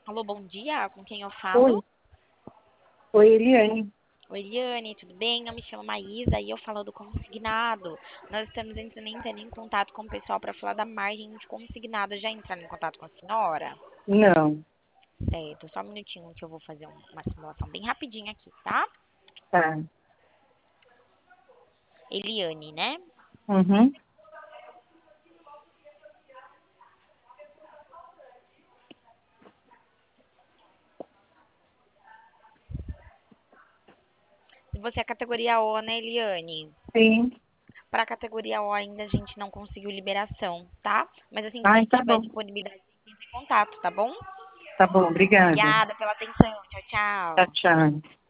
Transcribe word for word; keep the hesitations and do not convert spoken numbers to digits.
Alô, bom dia, com quem eu falo? Oi, oi, Eliane. Oi, Eliane, tudo bem? Eu me chamo Maísa e eu falo do consignado. Nós estamos entrando, entrando em contato com o pessoal para falar da margem de consignado. Já entraram em contato com a senhora? Não, Certo, só um minutinho que eu vou fazer um- uma simulação bem rapidinha aqui, tá? tá. Eliane, né? Uhum. Você é categoria O, né, Eliane? Sim. Para a categoria O ainda a gente não conseguiu liberação, tá? Mas assim que a Ai, gente tá tiver bom. disponibilidade, a gente entra em contato, tá bom? Tá bom, obrigada. Obrigada pela atenção. Tchau, Tchau, tchau. tchau.